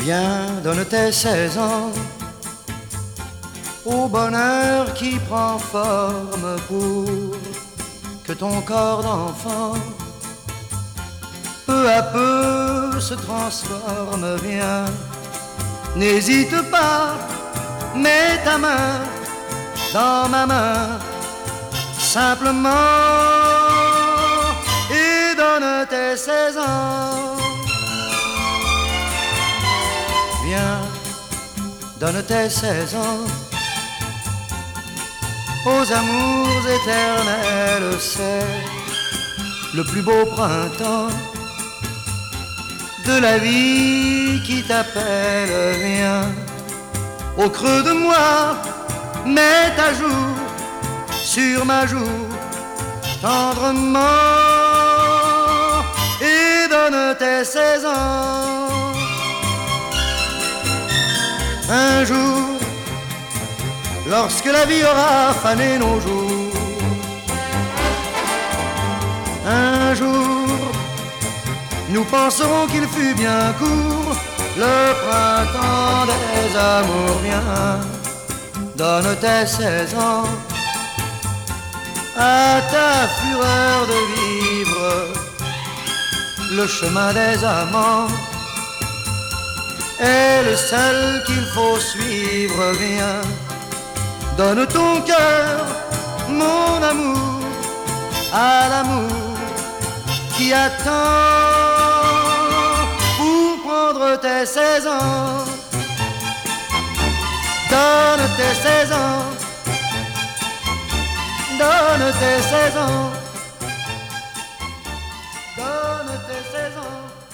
Viens, donne tes 16 ans au bonheur qui prend forme pour que ton corps d'enfant peu à peu se transforme. Viens, n'hésite pas, mets ta main dans ma main simplement et donne tes 16 ans. Viens, donne tes 16 ans aux amours éternels, c'est le plus beau printemps de la vie qui t'appelle. Viens, au creux de moi, mets ta joue sur ma joue tendrement et donne tes 16 ans. Un jour, lorsque la vie aura fané nos jours, un jour, nous penserons qu'il fut bien court le printemps des amours. Viens, donne tes 16 ans à ta fureur de vivre le chemin des amants est le seul qu'il faut suivre. Viens, donne ton cœur, mon amour, à l'amour qui attend pour prendre tes 16 ans. Donne tes 16 ans, donne tes 16 ans, donne tes 16 ans.